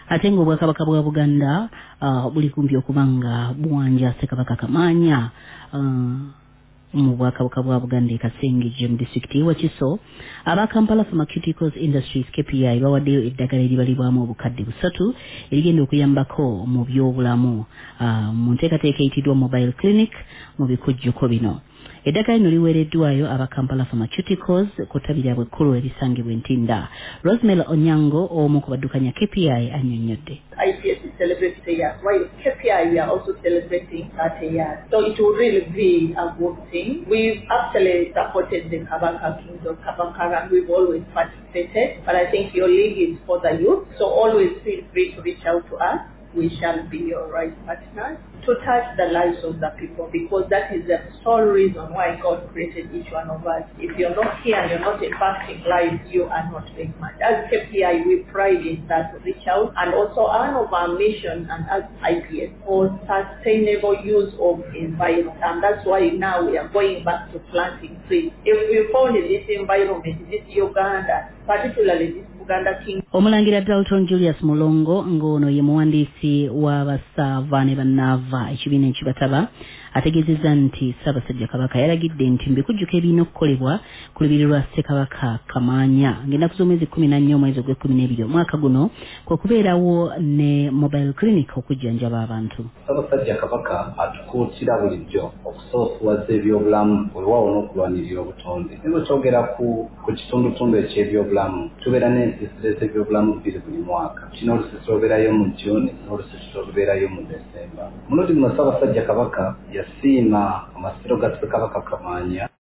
ate ng'obwakabaka bwa Buganda buli kumpi okubanga buwanja Ssekabaka Kamaanya mu bwakabaka bwa Buganda Kasengejje mu disitulikiti wa Kiso. Aba Kampala Pharmaceuticals Industries KPI bawaddeyo eddagala eribalibwamu obukadde 3 erigenda okuyambako mu byobulamu mu nteekateeka eyitiddwa mobile clinic mu bikujjuko bino. Eddagala lino liweereddwayo aba Kampala Pharmaceuticals ku ttabi lyabwe ekkulu erisangibwa Ntinda. Rosemary Onyango omu ku baddukanya KPI annyonnyodde. IPS is celebrating the year, while KPI we are also celebrating 30 years. So it will really be a good thing. We've actually supported the Kabaka Kings of Kabaka and we've always participated, but I think your league is for the youth, so always feel free to reach out to us. We shall be your right partners to touch the lives of the people, because that is the sole reason why God created each one of us. If you're not here and you're not impacting lives, you are not doing much. As KPI, we pride in that, reach out, and also one of our mission and as IPS for sustainable use of environment, and that's why now we are going back to planting trees. If we found in this environment, this Uganda, particularly this Uganda King. Omulangira Dalton Julius Mulongo ngono ye muwandiisi wa basava ne bannava ekibiina ekibataba ategeezezza nti Ssaabasajja Kabaka yalagidde nti mbikujjuko ebirina okukolebwa ku lubiri lwa Ssekabaka Kamaanya ng'ennaku z'omwezi 14 omwezi ogw'Ekumi omwaka guno kwe kubeerawo ne mobile clinic okujjanjaba abantu. Ssaabasajja Kabaka atukuutira bulijjo okusoosowaza ebyobulamu olwawo n'okulwanirira obutonde. Nibo kyogera ku kitundutundu eky'ebyobulamu tubeera n'ensiisira z'ebyobulamu bbiri buli mwaka. Kino olusiisira lubeerayo mu June n'olusiisira lubeerayo mu December. Mulundi guno Ssaabasajja Kabaka yasiima amasiro ga Ssekabaka Kamaanya